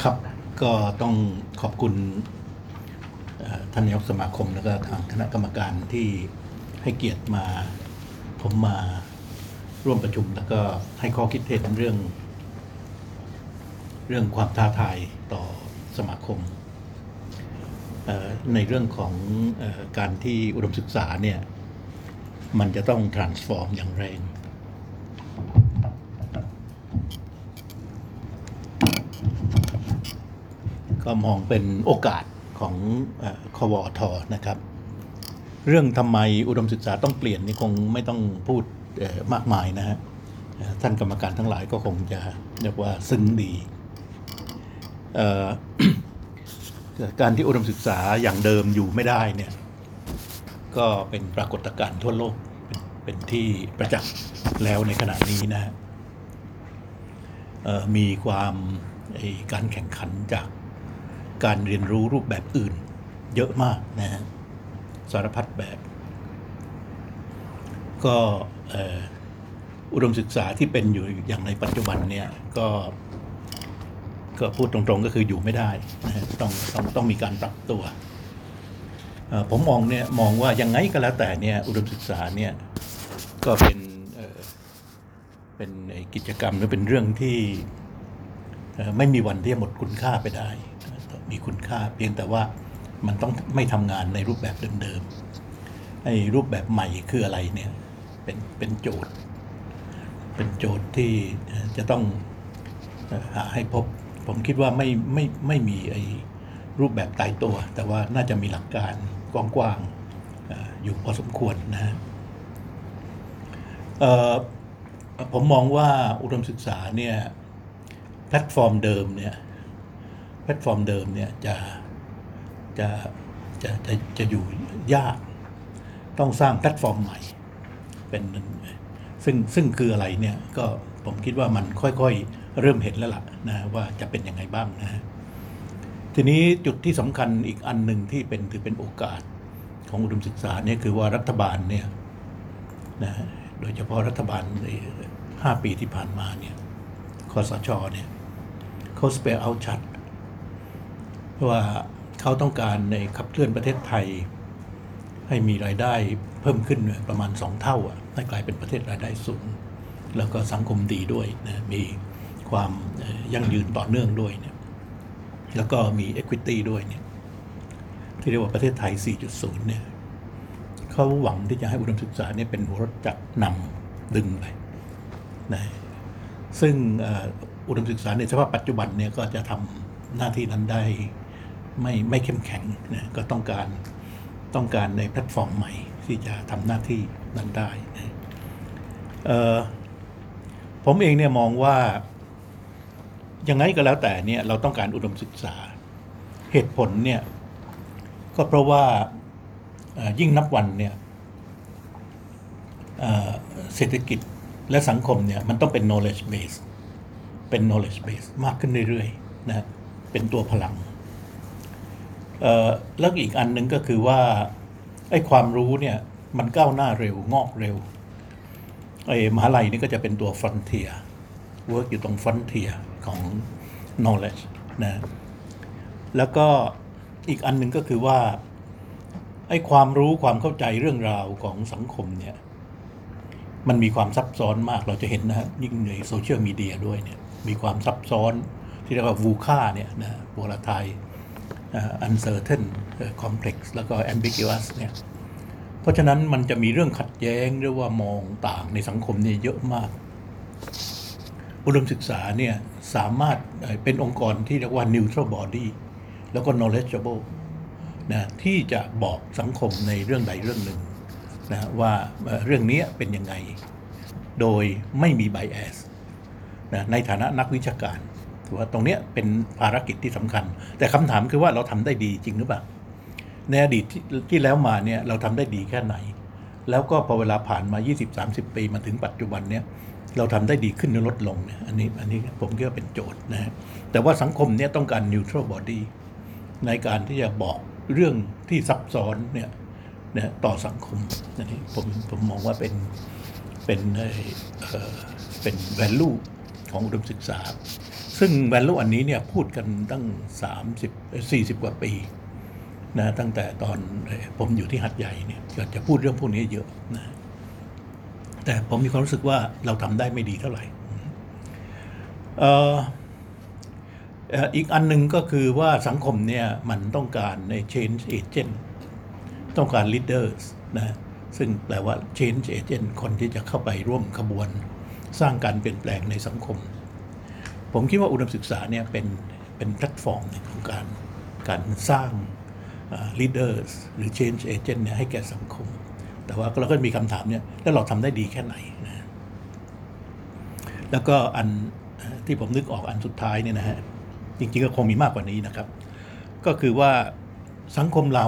ครับก็ต้องขอบคุณท่านนายกสมาคมแล้วก็ทางคณะกรรมการที่ให้เกียรติมาผมมาร่วมประชุมแล้วก็ให้ข้อคิดเห็นเรื่องความท้าทายต่อสมาคมในเรื่องของการที่อุดมศึกษาเนี่ยมันจะต้อง transform อย่างแรงก็มองเป็นโอกาสของควท.นะครับเรื่องทำไมอุดมศึกษาต้องเปลี่ยนนี่คงไม่ต้องพูดมากมายนะฮะท่านกรรมการทั้งหลายก็คงจะเรียกว่าซึ้งดีการที่อุดมศึกษาอย่างเดิมอยู่ไม่ได้เนี่ยก็เป็นปรากฏการณ์ทั่วโลกเป็นที่ประจักษ์แล้วในขณะนี้นะฮะมีความการแข่งขันจากการเรียนรู้รูปแบบอื่นเยอะมากนะฮะสารพัดแบบก็อุดมศึกษาที่เป็นอยู่อย่างในปัจจุบันเนี่ยก็พูดตรงๆก็คืออยู่ไม่ได้นะฮะต้องมีการปรับตัวผมมองว่ายังไงก็แล้วแต่เนี่ยอุดมศึกษาเนี่ยก็เป็นกิจกรรมหรือเป็นเรื่องที่ไม่มีวันที่จะหมดคุณค่าไปได้มีคุณค่าเพียงแต่ว่ามันต้องไม่ทำงานในรูปแบบเดิมๆไอ้รูปแบบใหม่คืออะไรเนี่ยเป็นโจทย์ที่จะต้องหาให้พบผมคิดว่าไม่มีไอ้รูปแบบตายตัวแต่ว่าน่าจะมีหลักการกว้างๆอยู่พอสมควรนะฮะผมมองว่าอุดมศึกษาเนี่ยแพลตฟอร์มเดิมเนี่ยจะอยู่ยากต้องสร้างแพลตฟอร์มใหม่เป็นซึ่งคืออะไรเนี่ยก็ผมคิดว่ามันค่อยๆเริ่มเห็นแล้วล่ะนะว่าจะเป็นยังไงบ้างนะฮะทีนี้จุดที่สำคัญอีกอันหนึ่งที่ถือเป็นโอกาสของอุดมศึกษาเนี่ยคือว่ารัฐบาลเนี่ยนะโดยเฉพาะรัฐบาลใน5 ปีที่ผ่านมาเนี่ยคสช.เนี่ยเขาสเปรเอาชัดว่าเขาต้องการในขับเคลื่อนประเทศไทยให้มีรายได้เพิ่มขึ้นประมาณ2 เท่าให้กลายเป็นประเทศรายได้สูงแล้วก็สังคมดีด้วยนะมีความยั่งยืนต่อเนื่องด้วยเนี่ยแล้วก็มี equity ด้วยเนี่ยที่เรียกว่าประเทศไทย 4.0 เนี่ยเขาหวังที่จะให้อุดมศึกษาเนี่ยเป็นหัวรถจักรนำดึงไปนะซึ่งอุดมศึกษาในสภาพปัจจุบันเนี่ยก็จะทำหน้าที่นั้นได้ไม่เข้มแข็งนะก็ต้องการในแพลตฟอร์มใหม่ที่จะทำหน้าที่นั้นได้นะผมเองเนี่ยมองว่ายังไงก็แล้วแต่เนี่ยเราต้องการอุดมศึกษาเหตุผลเนี่ยก็เพราะว่ายิ่งนับวันเนี่ยเศรษฐกิจและสังคมเนี่ยมันต้องเป็น knowledge base มากขึ้นเรื่อยๆนะเป็นตัวพลังแล้วอีกอันหนึ่งก็คือว่าไอ้ความรู้เนี่ยมันก้าวหน้าเร็วงอกเร็วไอ้มหาลัยนี่ก็จะเป็นตัว frontier work อยู่ตรง frontier ของ knowledge นะแล้วก็อีกอันหนึ่งก็คือว่าไอ้ความรู้ความเข้าใจเรื่องราวของสังคมเนี่ยมันมีความซับซ้อนมากเราจะเห็นนะฮะยิ่งในโซเชียลมีเดียด้วยเนี่ยมีความซับซ้อนที่เรียกว่า VUCA เนี่ยนะภาษาไทยuncertain complex แล้วก็ ambiguous เนี่ยเพราะฉะนั้นมันจะมีเรื่องขัดแย้งหรือว่ามองต่างในสังคมเนี่ยเยอะมากอุดมศึกษาเนี่ยสามารถเป็นองค์กรที่เรียกว่า neutral body แล้วก็ knowledgeable นะที่จะบอกสังคมในเรื่องใดเรื่องหนึ่งนะว่าเรื่องนี้เป็นยังไงโดยไม่มี bias นะในฐานะนักวิชาการถือว่าตรงนี้เป็นภารกิจที่สำคัญแต่คำถามคือว่าเราทำได้ดีจริงหรือเปล่าในอดีตที่แล้วมาเนี่ยเราทำได้ดีแค่ไหนแล้วก็พอเวลาผ่านมา 20-30 ปีมาถึงปัจจุบันเนี่ยเราทำได้ดีขึ้นหรือลดลงเนี่ยอันนี้ผมคิดว่าเป็นโจทย์นะฮะแต่ว่าสังคมเนี่ยต้องการ neutral body ในการที่จะบอกเรื่องที่ซับซ้อนเนี่ยต่อสังคมอันนี้ผมมองว่าเป็นvalue ของอุดมศึกษาซึ่ง value อันนี้เนี่ยพูดกันตั้ง40 กว่าปีนะตั้งแต่ตอนผมอยู่ที่หัดใหญ่เนี่ยก็จะพูดเรื่องพวกนี้เยอะนะแต่ผมมีความรู้สึกว่าเราทำได้ไม่ดีเท่าไหร่อีกอันหนึ่งก็คือว่าสังคมเนี่ยมันต้องการใน change agent ต้องการ leaders นะซึ่งแปลว่า change agent คนที่จะเข้าไปร่วมขบวนสร้างการเปลี่ยนแปลงในสังคมผมคิดว่าอุดมศึกษาเนี่ยเป็นแพลตฟอร์มของการสร้างleaders หรือ change agent เนี่ยให้แก่สังคมแต่ว่าเราก็มีคำถามเนี่ยแล้วเราทำได้ดีแค่ไหนนะแล้วก็อันที่ผมนึกออกอันสุดท้ายเนี่ยนะฮะจริงๆก็คงมีมากกว่านี้นะครับก็คือว่าสังคมเรา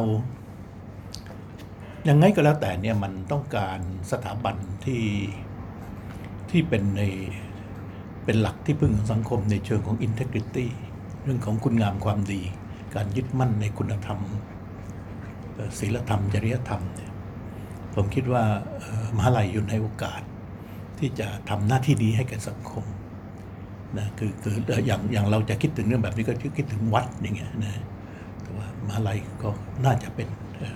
ยังไงก็แล้วแต่เนี่ยมันต้องการสถาบันที่เป็นหลักที่พึ่งของสังคมในเชิงของ integrity เรื่องของคุณงามความดีการยึดมั่นในคุณธรรมศีลธรรมจริยธรรมเนี่ยผมคิดว่ามหาลัยอยู่ในโอกาสที่จะทำหน้าที่นี้ให้แก่สังคมนะคืออย่างเราจะคิดถึงเรื่องแบบนี้ก็คิดถึงวัดอย่างเงี้ยนะแต่ว่ามหาลัยก็น่าจะเป็น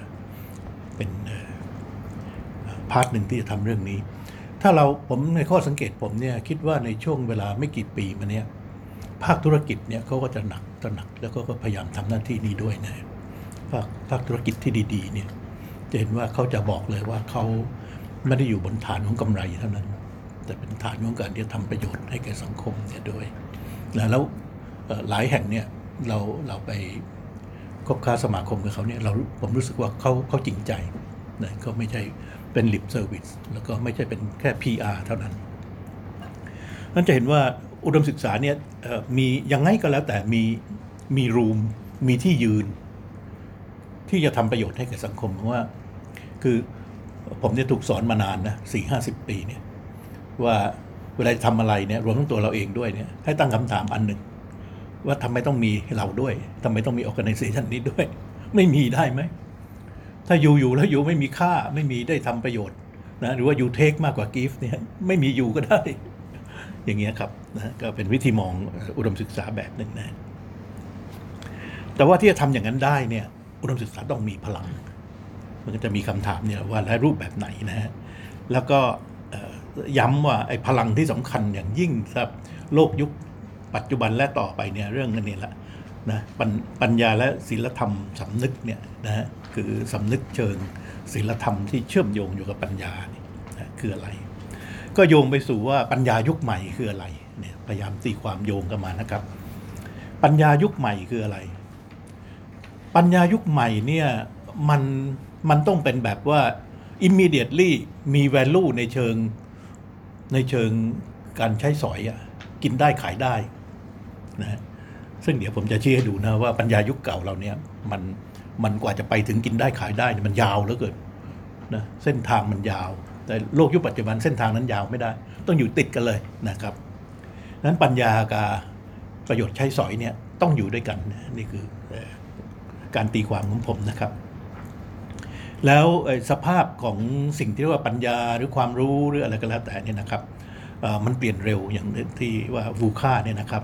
พาร์ทหนึ่งที่จะทำเรื่องนี้ถ้าผมในข้อสังเกตผมเนี่ยคิดว่าในช่วงเวลาไม่กี่ปีมาเนี้ยภาคธุรกิจเนี่ยเขาก็จะหนักแล้วก็พยายามทำหน้าที่นี้ด้วยนะภาคธุรกิจที่ดีๆเนี่ยจะเห็นว่าเขาจะบอกเลยว่าเขาไม่ได้อยู่บนฐานของกำไรเท่านั้นแต่เป็นฐานของการที่จะทำประโยชน์ให้แก่สังคมเนี่ยด้วยแล้วหลายแห่งเนี่ยเราไปคบค้าสมาคมกับเขาเนี่ยผมรู้สึกว่าเขาจริงใจนะเขาไม่ใช่เป็น lip service แล้วก็ไม่ใช่เป็นแค่ PR เท่านั้นนั่นจะเห็นว่าอุดมศึกษาเนี่ยมียังไงก็แล้วแต่มีรูมมีที่ยืนที่จะทำประโยชน์ให้แก่สังคมเพราะว่าคือผมเนี่ยถูกสอนมานานนะ40-50 ปีเนี่ยว่าเวลาทำอะไรเนี่ยรวมทั้งตัวเราเองด้วยเนี่ยให้ตั้งคำถามอันหนึ่งว่าทำไมต้องมีเราด้วยทำไมต้องมี organization นี้ด้วยไม่มีได้ไหมถ้าอยู่แล้วอยู่ไม่มีค่าไม่มีได้ทำประโยชน์นะหรือว่าอยู่เทคมากกว่า give เนี่ยไม่มีอยู่ก็ได้อย่างเงี้ยครับนะก็เป็นวิธีมองอุดมศึกษาแบบหนึ่งนะแต่ว่าที่จะทำอย่างนั้นได้เนี่ยอุดมศึกษาต้องมีพลังมันก็จะมีคำถามเนี่ยว่าและรูปแบบไหนนะฮะแล้วก็ย้ำว่าไอ้พลังที่สำคัญอย่างยิ่งสำหรับโลกยุคปัจจุบันและต่อไปเนี่ยเรื่องนี้แหละนะปัญญาและศีลธรรมสำนึกเนี่ยนะฮะคือสำนึกเชิงศีลธรรมที่เชื่อมโยงอยู่กับปัญญานะคืออะไรก็โยงไปสู่ว่าปัญญายุคใหม่คืออะไรเนี่ยพยายามตีความโยงกันมานะครับปัญญายุคใหม่คืออะไรปัญญายุคใหม่เนี่ยมันต้องเป็นแบบว่า immediately มี value ในเชิงการใช้สอยกินได้ขายได้นะซึ่งเดี๋ยวผมจะชี้ให้ดูนะว่าปัญญายุคเก่าเราเนี่ยมันกว่าจะไปถึงกินได้ขายได้มันยาวเหลือเกินนะเส้นทางมันยาวแต่โลกยุคปัจจุบันเส้นทางนั้นยาวไม่ได้ต้องอยู่ติดกันเลยนะครับนั้นปัญญากับประโยชน์ใช้สอยเนี่ยต้องอยู่ด้วยกันนี่คือการตีความของผมนะครับแล้วสภาพของสิ่งที่เรียกว่าปัญญาหรือความรู้หรืออะไรก็แล้วแต่เนี่ยนะครับมันเปลี่ยนเร็วอย่างที่ว่าวูค่าเนี่ยนะครับ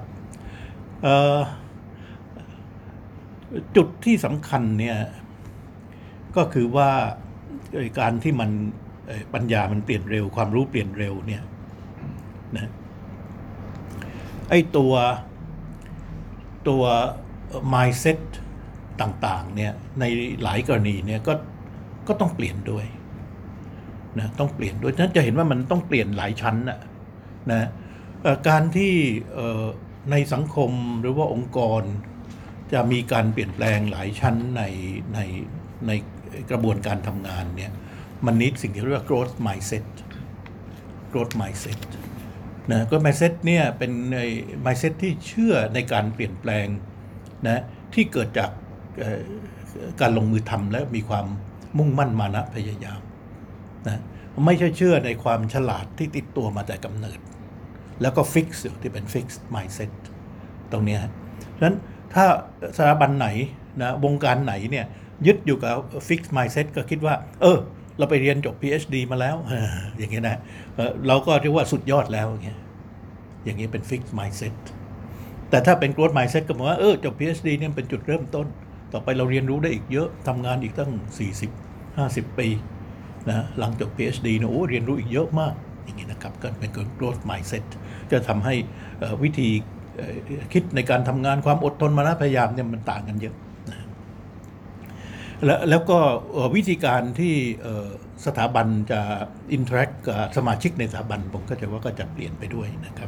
จุดที่สำคัญเนี่ยก็คือว่าการที่มันปัญญามันเปลี่ยนเร็วความรู้เปลี่ยนเร็วเนี่ยนะไอ้ตัว mindset ต่างๆเนี่ยในหลายกรณีเนี่ยก็ต้องเปลี่ยนด้วยนะต้องเปลี่ยนด้วยฉะนั้นจะเห็นว่ามันต้องเปลี่ยนหลายชั้นนะการที่ในสังคมหรือว่าองค์กรจะมีการเปลี่ยนแปลงหลายชั้นในกระบวนการทำงานเนี่ยมันนิดสิ่งที่เรียกว่า growth mindset นะ growth mindset เนี่ยเป็นmindset ที่เชื่อในการเปลี่ยนแปลงนะที่เกิดจากการลงมือทำและมีความมุ่งมั่นมานะพยายามนะไม่ใช่เชื่อในความฉลาดที่ติดตัวมาแต่กำเนิดแล้วก็ฟิกซ์ที่เป็น fixed mindset ตรงนี้ฉะนั้นถ้าสถาบันไหนนะวงการไหนเนี่ยยึดอยู่กับ fixed mindset ก็คิดว่าเราไปเรียนจบ PhD มาแล้วอย่างเงี้ยนะเราก็เรียกว่าสุดยอดแล้วอย่างเงี้ยเป็น fixed mindset แแต่ถ้าเป็น growth mindset ก็หมายว่าจบ PhD เนี่ยเป็นจุดเริ่มต้นต่อไปเราเรียนรู้ได้อีกเยอะทำงานอีกตั้ง40-50 ปีนะหลังจบ PhD เนี่ยเรียนรู้อีกเยอะมากอย่างนี้นะครับก็เป็น growth mindset จะทำให้วิธีคิดในการทำงานความอดทนมานะพยายามเนี่ยมันต่างกันเยอะนะแล้วก็วิธีการที่สถาบันจะ interact กับสมาชิกในสถาบันผมก็จะว่าก็จะเปลี่ยนไปด้วยนะครับ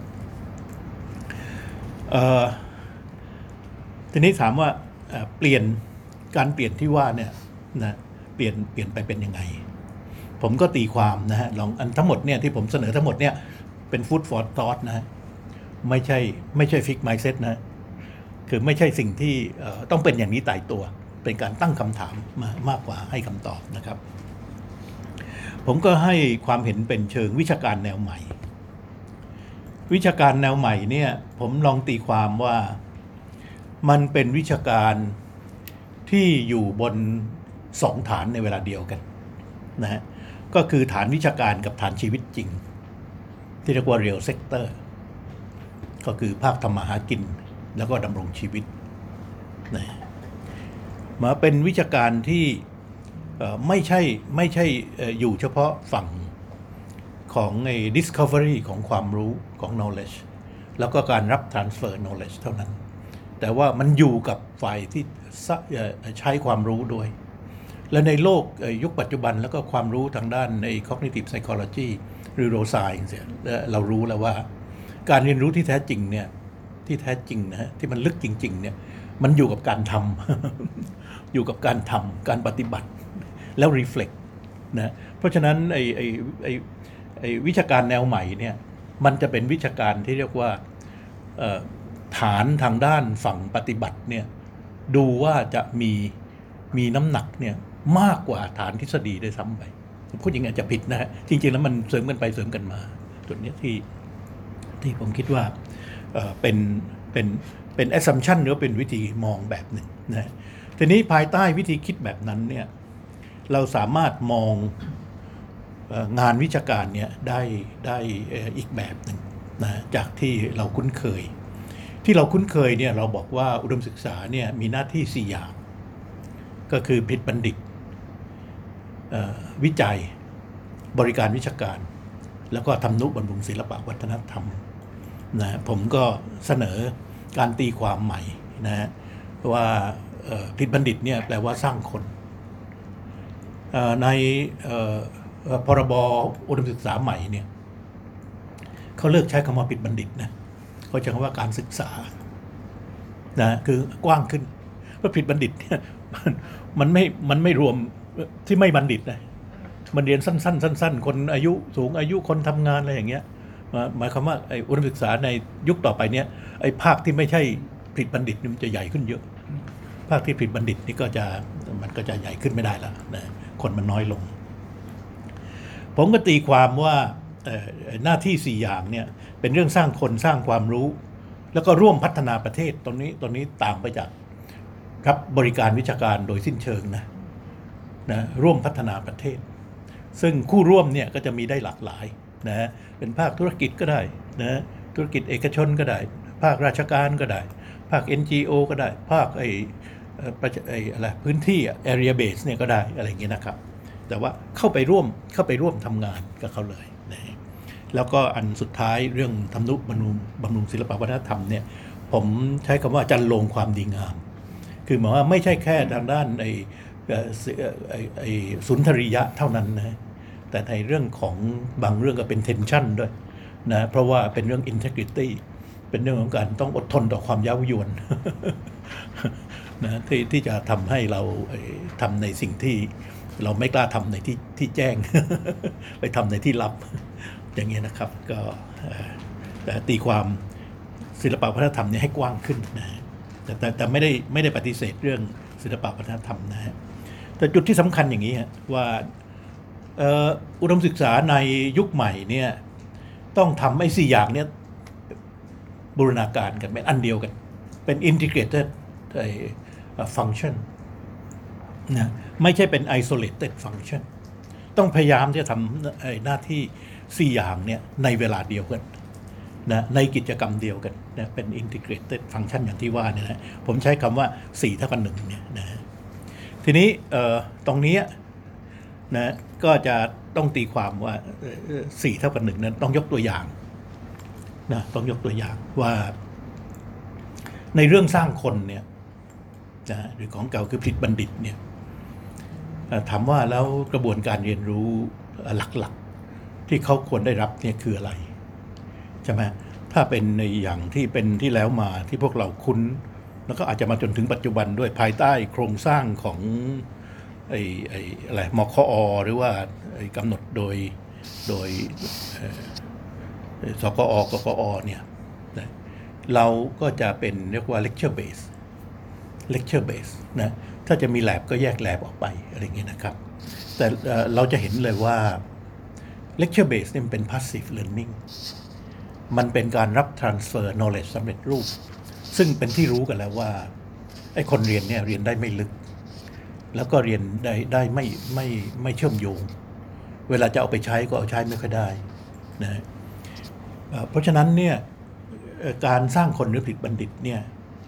ทีนี้ถามว่าเปลี่ยนการเปลี่ยนที่ว่าเนี่ยนะเปลี่ยนไปเป็นยังไงผมก็ตีความนะฮะลองอันทั้งหมดเนี่ยที่ผมเสนอทั้งหมดเนี่ยเป็น food for thought นะฮะไม่ใช่ fix mindset นะคือไม่ใช่สิ่งที่ต้องเป็นอย่างนี้ตายตัวเป็นการตั้งคำถามมากกว่าให้คำตอบนะครับผมก็ให้ความเห็นเป็นเชิงวิชาการแนวใหม่วิชาการแนวใหม่เนี่ยผมลองตีความว่ามันเป็นวิชาการที่อยู่บน2 ฐานในเวลาเดียวกันนะฮะก็คือฐานวิชาการกับฐานชีวิตจริงที่เรียกว่า real sector ก็คือภาคทำมาหากินแล้วก็ดำรงชีวิตนะมาเป็นวิชาการที่ไม่ใช่อยู่เฉพาะฝั่งของdiscovery ของความรู้ของ knowledge แล้วก็การรับ transfer knowledge เท่านั้นแต่ว่ามันอยู่กับฝ่ายที่ใช้ความรู้ด้วยและในโลกยุคปัจจุบันแล้วก็ความรู้ทางด้านใน cognitive psychology หรือ neuroscience เรารู้แล้วว่าการเรียนรู้ที่แท้จริงเนี่ยที่แท้จริงนะฮะที่มันลึกจริงๆเนี่ยมันอยู่กับการทำ อยู่กับการทำการปฏิบัติแล้ว reflect นะเพราะฉะนั้นวิชาการแนวใหม่เนี่ยมันจะเป็นวิชาการที่เรียกว่าฐานทางด้านฝั่งปฏิบัติเนี่ยดูว่าจะมีน้ำหนักเนี่ยมากกว่าฐานทฤษฎีได้ซ้ำไปพูดอย่างนี้อาจจะผิดนะฮะจริงๆแล้วมันเสริมกันไปเสริมกันมาจุดนี้ที่ผมคิดว่าเป็น assumption หรือเป็นวิธีมองแบบหนึ่งนะทีนี้ภายใต้วิธีคิดแบบนั้นเนี่ยเราสามารถมองงานวิชาการเนี่ยได้อีกแบบหนึ่งนะจากที่เราคุ้นเคยเนี่ยเราบอกว่าอุดมศึกษาเนี่ยมีหน้าที่4อย่างก็คือผลิตบัณฑิตวิจัยบริการวิชาการแล้วก็ทำนุบำรุงศิลปะวัฒนธรรมนะผมก็เสนอการตีความใหม่นะว่าผลิตบัณฑิตเนี่ยแปลว่าสร้างคนในพรบอุดมศึกษาใหม่เนี่ยเขาเลิกใช้คำว่าผลิตบัณฑิตนะเขาใช้คำว่าการศึกษานะคือกว้างขึ้นเพราะผลิตบัณฑิตเนี่ยมันไม่รวมที่ไม่บัณฑิตนะมันเรียนสั้นคนอายุสูงอายุคนทำงานอะไรอย่างเงี้ยหมายความว่าไอ้อุดมศึกษาในยุคต่อไปเนี่ยไอ้ภาคที่ไม่ใช่ผลิตบัณฑิตมันจะใหญ่ขึ้นเยอะภาคที่ผลิตบัณฑิตนี่มันก็จะใหญ่ขึ้นไม่ได้แล้วนะคนมันน้อยลงผมก็ตีความว่าหน้าที่4อย่างเนี่ยเป็นเรื่องสร้างคนสร้างความรู้แล้วก็ร่วมพัฒนาประเทศตรงนี้ต่างไปจากรับบริการวิชาการโดยสิ้นเชิงนะร่วมพัฒนาประเทศซึ่งคู่ร่วมเนี่ยก็จะมีได้หลากหลายนะเป็นภาคธุรกิจก็ได้นะธุรกิจเอกชนก็ได้ภาคราชการก็ได้ภาค NGO ก็ได้ภาคอะไรพื้นที่ area base เนี่ยก็ได้อะไรอย่างเงี้ยนะครับแต่ว่าเข้าไปร่วมทำงานกับเขาเลยนะแล้วก็อันสุดท้ายเรื่องทำนุบำรุงศิลปวัฒนธรรมเนี่ยผมใช้คำว่าจันโลงความดีงามคือหมายว่าไม่ใช่แค่ทางด้านสุนทรียะเท่านั้นนะแต่ในเรื่องของบางเรื่องก็เป็น tension ด้วยนะเพราะว่าเป็นเรื่อง integrity เป็นเรื่องของการต้องอดทนต่อความเย้ายวนนะที่จะทำให้เราทำในสิ่งที่เราไม่กล้าทำในที่แจ้ง ไปทำในที่ลับอย่างเงี้ยนะครับก็แต่ตีความศิลปวัฒนธรรมเนี่ยให้กว้างขึ้นนะแต่ไม่ได้ปฏิเสธเรื่องศิลปวัฒนธรรมนะฮะแต่จุดที่สำคัญอย่างนี้ว่าอุดมศึกษาในยุคใหม่เนี่ยต้องทำไอ้4อย่างเนี่ยบูรณาการกันเป็นอันเดียวกันเป็น integrated function นะไม่ใช่เป็น isolated function ต้องพยายามที่จะทำหน้าที่4อย่างเนี่ยในเวลาเดียวกันนะในกิจกรรมเดียวกันนะเป็น integrated function อย่างที่ว่าเนี่ยนะผมใช้คำว่า4 เท่ากับ 1เนี่ยนะทีนี้ตรงนี้นะก็จะต้องตีความว่า4 เท่ากับ 1นั้นต้องยกตัวอย่างนะต้องยกตัวอย่างว่าในเรื่องสร้างคนเนี่ยนะหรือของเก่าคือผลิตบัณฑิตเนี่ยถามว่าแล้วกระบวนการเรียนรู้หลักๆที่เขาควรได้รับเนี่ยคืออะไรใช่ไหมถ้าเป็นในอย่างที่เป็นที่แล้วมาที่พวกเราคุ้นแล้วก็อาจจะมาจนถึงปัจจุบันด้วยภายใต้โครงสร้างของอะไรมคอหรือว่ากำหนดโดยสกอกกอเนี่ยเราก็จะเป็นเรียกว่า lecture base นะถ้าจะมี lab ก็แยก lab ออกไปอะไรอย่างเงี้ยนะครับแต่เราจะเห็นเลยว่า lecture base นี่มันเป็น passive learning มันเป็นการรับ transfer knowledge สำเร็จรูปซึ่งเป็นที่รู้กันแล้วว่าไอ้คนเรียนเนี่ยเรียนได้ไม่ลึกแล้วก็เรียนได้ไม่เชื่อมโยงเวลาจะเอาไปใช้ก็เอาใช้ไม่ค่อยได้นะเพราะฉะนั้นเนี่ยการสร้างคนหรือผลิตบัณฑิตเนี่ย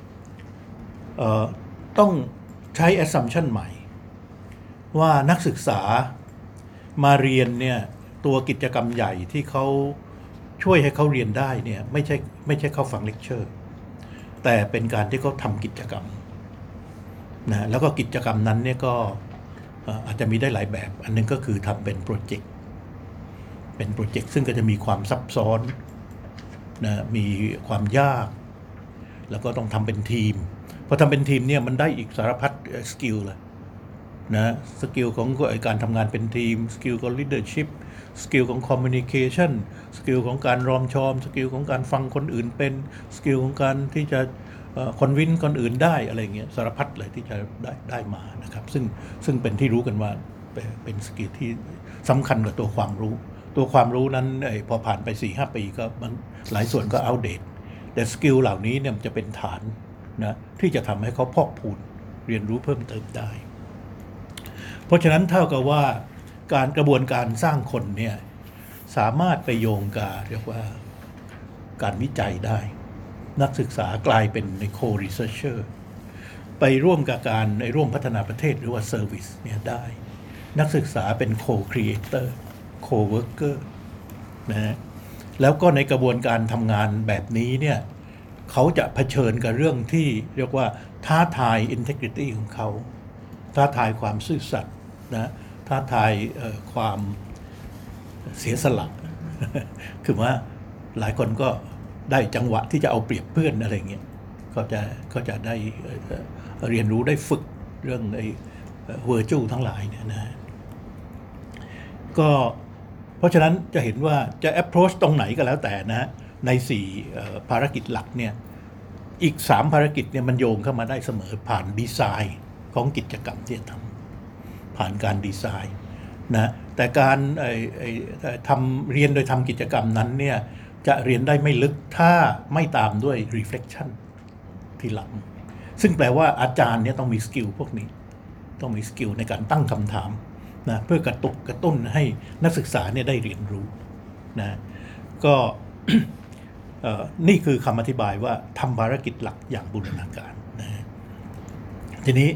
ต้องใช้ assumption ใหม่ว่านักศึกษามาเรียนเนี่ยตัวกิจกรรมใหญ่ที่เขาช่วยให้เขาเรียนได้เนี่ยไม่ใช่เขาฟังเลคเชอร์แต่เป็นการที่เขาทำกิจกรรมนะแล้วก็กิจกรรมนั้นเนี่ยก็อาจจะมีได้หลายแบบอันนึงก็คือทำเป็นโปรเจกต์ซึ่งก็จะมีความซับซ้อนนะมีความยากแล้วก็ต้องทำเป็นทีมพอทำเป็นทีมเนี่ยมันได้อีกสารพัดสกิลเลยนะสกิลของการทำงานเป็นทีมสกิลของ leadership สกิลของ communication สกิลของการรอมชอมสกิลของการฟังคนอื่นเป็นสกิลของการที่จะconvince คนอื่นได้อะไรเงี้ยสารพัดเลยที่จะได้มานะครับซึ่งเป็นที่รู้กันว่าเป็นสกิลที่สำคัญกว่าตัวความรู้นั้นพอผ่านไป 4-5 ปีก็หลายส่วนก็อัปเดตแต่สกิลเหล่านี้เนี่ยมันจะเป็นฐานนะที่จะทำให้เขาพอกพูนเรียนรู้เพิ่มเติมได้เพราะฉะนั้นเท่ากับว่าการกระบวนการสร้างคนเนี่ยสามารถไปโยงกับเรียกว่าการวิจัยได้นักศึกษากลายเป็นใน co-researcher ไปร่วมกับการในร่วมพัฒนาประเทศหรือว่า service เนี่ยได้นักศึกษาเป็น co-creator co-worker นะแล้วก็ในกระบวนการทำงานแบบนี้เนี่ยเขาจะเผชิญกับเรื่องที่เรียกว่าท้าทาย integrity ของเขาท้าทายความซื่อสัตย์นะท้าทายความเสียสละ คือว่าหลายคนก็ได้จังหวะที่จะเอาเปรียบเพื่อนอะไรเงี้ยก็จะได้เรียนรู้ได้ฝึกเรื่องvirtue ทั้งหลายเนี่ยนะก็เพราะฉะนั้นจะเห็นว่าจะ approach ตรงไหนก็แล้วแต่นะใน4ภารกิจหลักเนี่ยอีก3ภารกิจเนี่ยมันโยงเข้ามาได้เสมอผ่านดีไซน์ของกิจกรรมที่จะทำผ่านการดีไซน์นะแต่การทำเรียนโดยทำกิจกรรมนั้นเนี่ยจะเรียนได้ไม่ลึกถ้าไม่ตามด้วย reflection ทีหลังซึ่งแปลว่าอาจารย์เนี่ยต้องมีสกิลพวกนี้ต้องมีสกิลในการตั้งคำถามนะเพื่อกระตุ้นให้นักศึกษาเนี่ยได้เรียนรู้นะก็ นี่คือคำอธิบายว่าทำภารกิจหลักอย่างบูรณาการนะทีนี้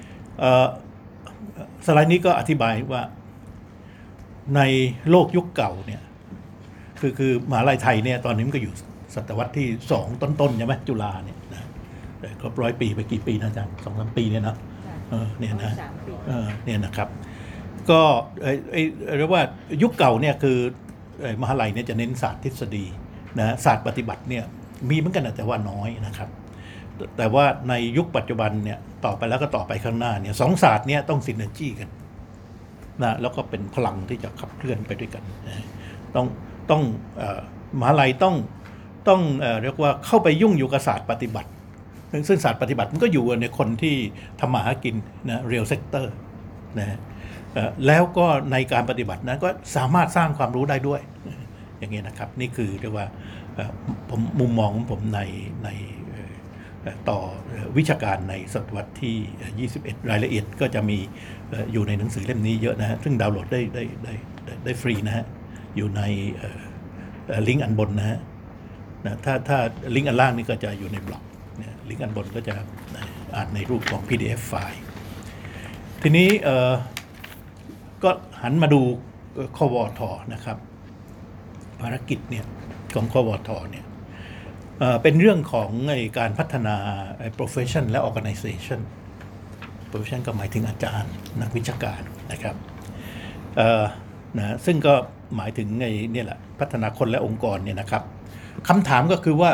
สไลด์นี้ก็อธิบายว่าในโลกยุคเก่าเนี่ยคือมหาลัยไทยเนี่ยตอนนี้มันก็อยู่ศตวรรษที่2ต้นๆใช่ไหมจุฬาเนี่ยนะครบ100 ปีไปกี่ปีนะอาจารย์ 2-3 ปีเนี่ยนะเนี่ยนะเนี่ยนะครับก็เรียกว่ายุคเก่าเนี่ยคือมหาลัยเนี่ยจะเน้นศาสตร์ทฤษฎีนะศาสตร์ปฏิบัติเนี่ยมีเหมือนกันนะแต่ว่าน้อยนะครับแต่ว่าในยุคปัจจุบันเนี่ยต่อไปแล้วก็ต่อไปข้างหน้าเนี่ย2ศาสตร์เนี่ยต้องซินเนอร์จี้กันนะแล้วก็เป็นพลังที่จะขับเคลื่อนไปด้วยกันนะต้องมหาลัยต้องเรียกว่าเข้าไปยุ่งอยู่กับศาสตร์ปฏิบัติซึ่งศาสตร์ปฏิบัติมันก็อยู่ในคนที่ทำมาหากินนะเรียลเซกเตอร์นะแล้วก็ในการปฏิบัตินั้นก็สามารถสร้างความรู้ได้ด้วยอย่างนี้นะครับนี่คือเรียกว่าผมมุมมองของผมในต่อวิชาการในศตวรรษที่21รายละเอียดก็จะมีอยู่ในหนังสือเล่มนี้เยอะนะฮะซึ่งดาวน์โหลดได้ฟรีนะฮะอยู่ในลิงก์อันบนนะฮะนะถ้าลิงก์อันล่างนี่ก็จะอยู่ในบล็อกนะลิงก์อันบนก็จะอ่านในรูปของ PDF ไฟล์ทีนี้ก็หันมาดูควทนะครับภารกิจเนี่ยของควทเนี่ยเป็นเรื่องของการพัฒนา profession และ organization profession ก็หมายถึงอาจารย์นักวิชาการนะครับนะซึ่งก็หมายถึงเนี่ยแหละพัฒนาคนและองค์กรเนี่ยนะครับคำถามก็คือว่า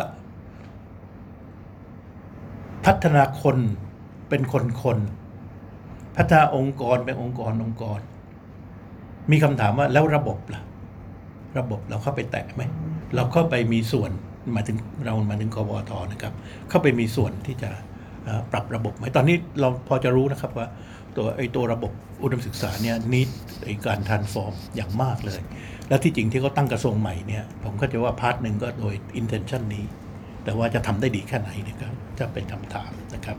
พัฒนาคนเป็นคนพัฒนาองค์กรเป็นองค์กรมีคำถามว่าแล้วระบบล่ะระบบเราเข้าไปแตะไหมเราเข้าไปมีส่วนหมายถึงควทนะครับเข้าไปมีส่วนที่จะปรับระบบไหมตอนนี้เราพอจะรู้นะครับว่าตัวระบบอุดมศึกษาเนี่ยนิดการทรานส์ฟอร์มอย่างมากเลยและที่จริงที่เขาตั้งกระทรวงใหม่เนี่ยผมก็จะว่าพาร์ทหนึ่งก็โดย intention นี้แต่ว่าจะทำได้ดีแค่ไหนนะครับจะเป็นคำถามนะครับ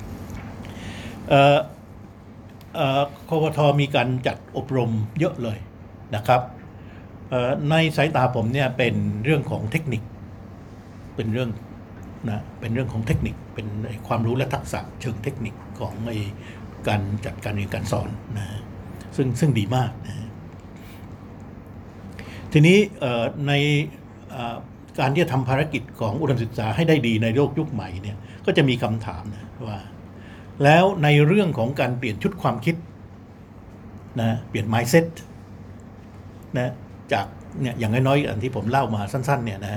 ควทมีการจัดอบรมเยอะเลยนะครับในสายตาผมเนี่ยเป็นเรื่องของเทคนิคเป็นเรื่องของเทคนิคเป็นความรู้และทักษะเชิงเทคนิคของการจัดการเรียนการสอนนะซึ่งดีมากนะทีนี้ในการที่จะทำภารกิจของอุดมศึกษาให้ได้ดีในโลกยุคใหม่เนี่ยก็จะมีคำถามนะว่าแล้วในเรื่องของการเปลี่ยนชุดความคิดนะเปลี่ยน mindset นะจากเนี่ยอย่างน้อยๆอันที่ผมเล่ามาสั้นๆเนี่ยนะ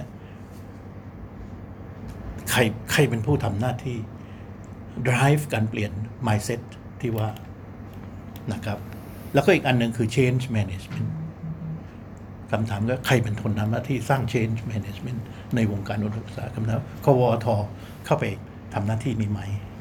ใครเป็นผู้ทำหน้าที่ drive การเปลี่ยน mindset ที่ว่านะครับแล้วก็อีกอันหนึ่งคือ change management คำถามก็ใครเป็นคนทำหน้าที่สร้าง change management ในวงการอุดมศึกษาคำถามควทเข้าไปทำหน้าที่นี้ไหม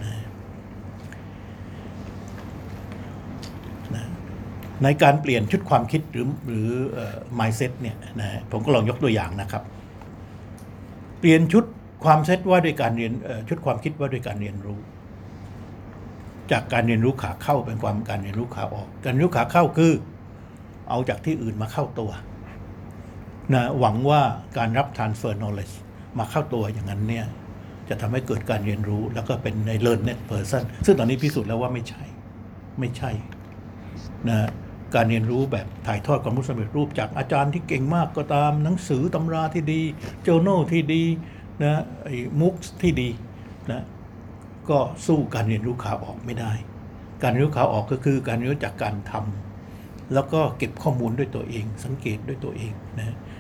นะในการเปลี่ยนชุดความคิดหรือmindset เนี่ยนะผมก็ลองยกตัวอย่างนะครับเปลี่ยนชุดความเซตว่าด้วยการเรียนชุดความคิดว่าด้วยการเรียนรู้จากการเรียนรู้ขาเข้าเป็นการเรียนรู้ขาออกการเรียนรู้ขาเข้าคือเอาจากที่อื่นมาเข้าตัวนะหวังว่าการรับ transfer knowledge มาเข้าตัวอย่างนั้นเนี่ยจะทำให้เกิดการเรียนรู้แล้วก็เป็นใน learned person ซึ่งตอนนี้พิสูจน์แล้วว่าไม่ใช่นะการเรียนรู้แบบถ่ายทอดความรู้สำเร็จรูปจากอาจารย์ที่เก่งมากก็ตามหนังสือตำราที่ดี journal ที่ดีนะมุกที่ดีนะก็สู้การเรียนรู้ขาออกไม่ได้การเรียนรู้ขาออกก็คือการเรียนรู้จากการทำแล้วก็เก็บข้อมูลด้วยตัวเองสังเกตด้วยตัวเองนะ